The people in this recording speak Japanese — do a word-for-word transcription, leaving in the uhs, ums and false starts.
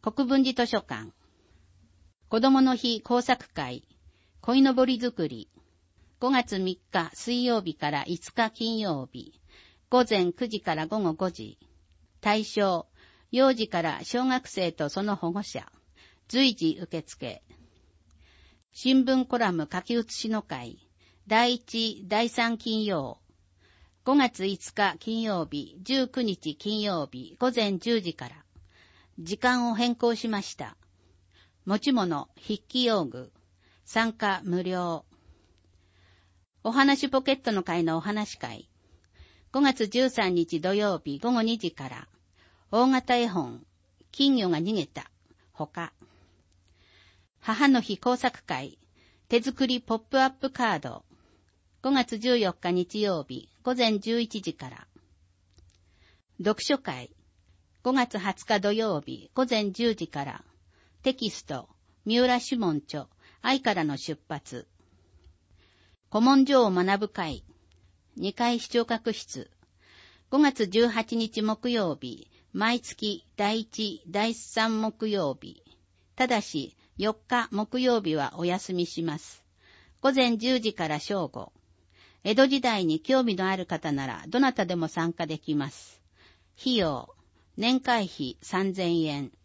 国分寺図書館。子供の日工作会。鯉のぼり作り。ごがつみっか水曜日からいつか金曜日。午前くじから午後ごじ。対象、幼児から小学生とその保護者。随時受付。新聞コラム書き写しの会。だいいち、だいさん金曜。ごがついつか金曜日、じゅうくにち金曜日、午前じゅうじから。時間を変更しました。持ち物、筆記用具。参加無料。お話ポケットの会のお話会。ごがつじゅうさんにち土曜日午後にじから。大型絵本、金魚が逃げた。ほか。母の日工作会。手作りポップアップカード。ごがつじゅうよっか日曜日午前じゅういちじから。読書会。ごがつはつか土曜日午前じゅうじから。テキスト、三浦志門著、愛からの出発。古文書を学ぶ会。にかい視聴覚室。ごがつじゅうはちにち木曜日、毎月だいいち、だいさん木曜日。ただし、よっか木曜日はお休みします。午前じゅうじから正午。江戸時代に興味のある方ならどなたでも参加できます。費用、年会費さんぜんえん。